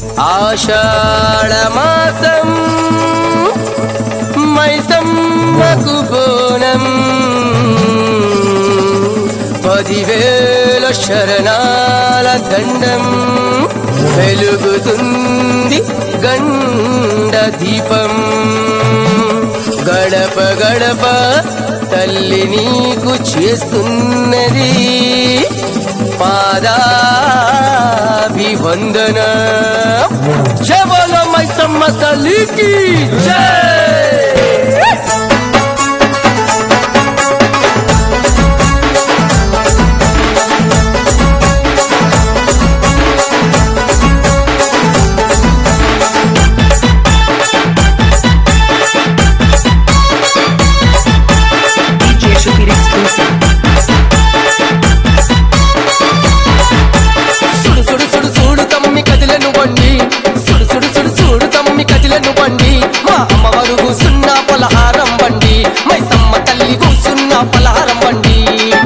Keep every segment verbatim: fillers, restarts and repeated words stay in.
ఆషాఢమాసం మైసమ్మకు బోనం పదివేల శరణాల దండం వెలుగుతుంది గండ దీపం గడప గడప తల్లి నీకు చేస్తున్నది పాదాభివందన జై బోలో మైసమ్మ తల్లికి జై. పలహారం బండి మైసమ్మ తల్లి కూసున్న పలహారం బండి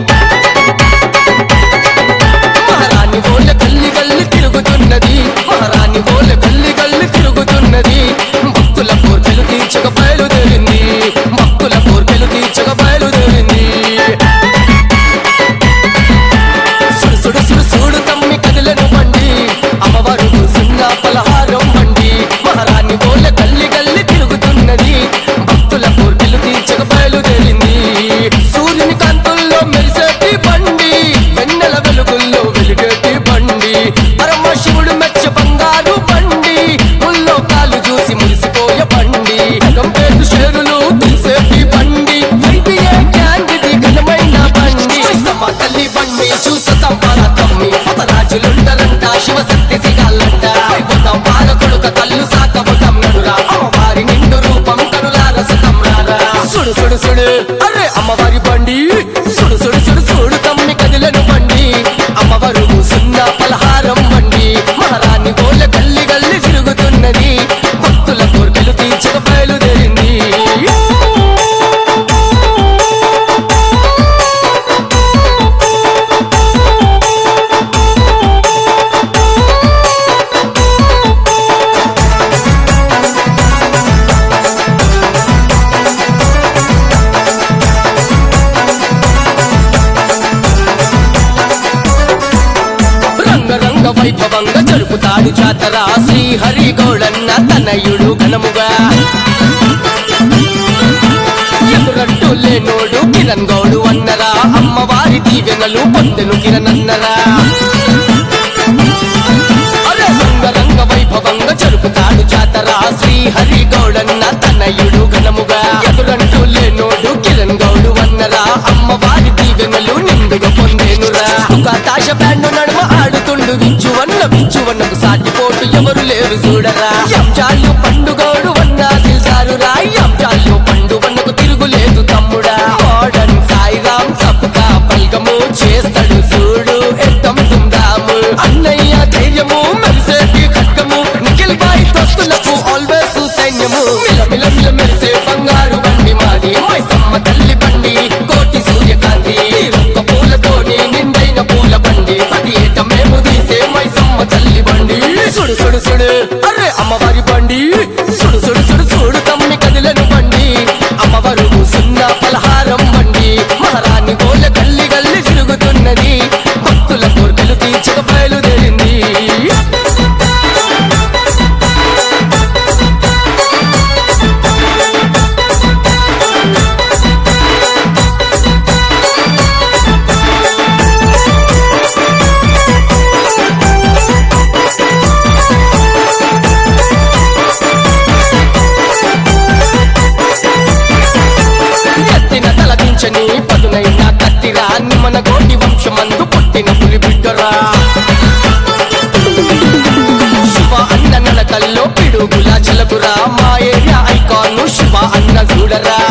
మహారాణి గోల గల్లి గల్లి తిరుగుతున్నది మహారాణి గోల గల్లి గల్లి తిరుగుతున్నది భక్తుల కోర్కెలు తీర్చక బయలుదేరింది భక్తుల కోర్కెలు తీర్చక బయలుదేరింది సుడు సుడు సుడు సుడు తమ్మి కదిలను బండి అమ్మవారు కూసున్న పలహారం బండి మహారాణి గోల గల్లి గల్లి తిరుగుతున్నది సూర్యుని కాంతుల్లో మెరిసేటి బండి వెన్నెల వెలుగుల్లో వెలిగేటి బండి పరమశివుడు మెచ్చ బంగారు బండి ముల్లోకాలు చూసి మురిసిపోయే బండి గంపేటు షేరులు తీసేటి బండి వైపియే క్యాండిది ఘనమైన బండి మైసమ్మ తల్లి బండి చూసతాం పాల తమ్మి పతరాజులుండరంట శివశక్తి సిగాలంట వైపోతాం పాల కొడుక కళ్ళు సాకబోతాం నడురా అమ్మవారి నిండు రూపం కనులార సుతం రారా సుడు సుడు సుడు అరే అమ్మవారి బండి సుడు సుడు సుడు సుడు తమ్మి కదిలను బండి అమ్మవారు సున్న పలహారం బండి మహారాణి గోల గల్లి గల్లి తిరుగుతున్నది భక్తుల కోర్కెలు తీర్చక బయలుదేరింది వైభవంగా జరుపుతాడు జాతర శ్రీహరి గౌడన్న తనయుడు ఘనముగా ఎదురట్టు లేనోడు కిరణ్ గౌడు అన్నరా అమ్మవారి దీవెనలు పొందెను కిరణ్ అన్నరా రంగరంగ వైభవంగా జరుపుతాడు జాతర శ్రీహరి గౌడన్న తనయుడు ఘనముగా ఎదురట్టు లేనోడు కిరణ్ గౌడు అన్నరా అమ్మవారి దీవెనలు నిండుగా పొందేనురా తాశ బ్యాండు నడుమ ఆడుతుండు వించువన్న వించువన్నకు సాటిపోటు ఎవరు లేరు చూడరా ఎంజాలు పండుగోడు వన్న దిల్దారురా ఎంజాలు పండు వన్నకు తిరుగులేదు తమ్ముడా మోడన్ సాయిరామ్ సబ్కా పల్గము చేస్తాడు చూడు ఎద్దం తుందాము అన్నయ్య ధైర్యము మెరిసేటి ఖడ్గము నిఖిల్ బాయ్ దోస్తులకు ఆల్వేస్ సైన్యము మిల మిల మిల మెరిసే బంగారు బండి మాది మైసమ్మ తల్లి బండి కోటి సూర్యకాంతి ఒక్క పూలతోని నిండైన పూల బండి పది ఏట మేము తీసే మైసమ్మ తల్లి బండి సుడు సుడు సుడు అరే అమ్మవారి బండి సుడు సుడు సుడు సుడు తమ్మి కదిలను బండి అమ్మవారు సున్న పలహారం బండి మహారాణి గోల గల్లి గల్లి తిరుగుతున్నది భక్తుల కోర్కెలు తీర్చక బయలుదేరింది పదునైన కత్తిరా నిమన గోటి వంశమందు పుట్టిన పులి బిడ్డరా శివ అన్న నడకల్లో పిడుగుల చెలకురా మా ఏరియా ఐకాను శివ అన్న చూడరా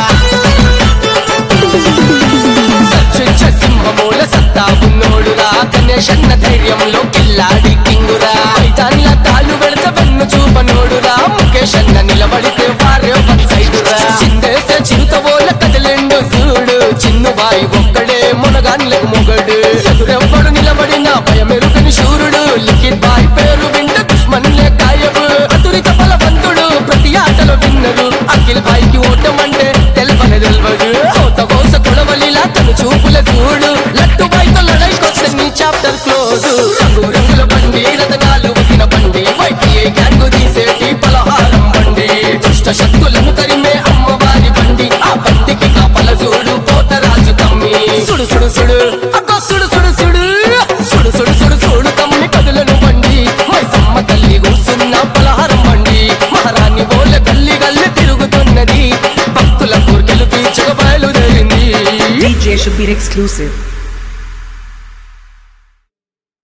సచ్చుచ్చ సింహమూల సత్తా ఉన్నోడురా గణేశన్న ధైర్యంలో కిల్లాడి కింగురా ఐదాన్ల తాళ్ళు వెళత వెన్ను చూపనోడురా ముఖేష్ అన్న నిలబడితే వారే వన్ సైడురా చిందేసే చిరుతవోల కదిలిండు చూడు చిన్ను బాయి ఒక్కడే మునగాన్లకు మొగడు ఎదురెవ్వడు నిలబడిన భయమెరుగని శూరుడు లిఖిత్ బాయ్ పేరు వింట దుష్మన్లే కాయ వచ్చినది భక్తుల కోర్కెలు తీర్చక బయలుదేరింది D J Shabir exclusive.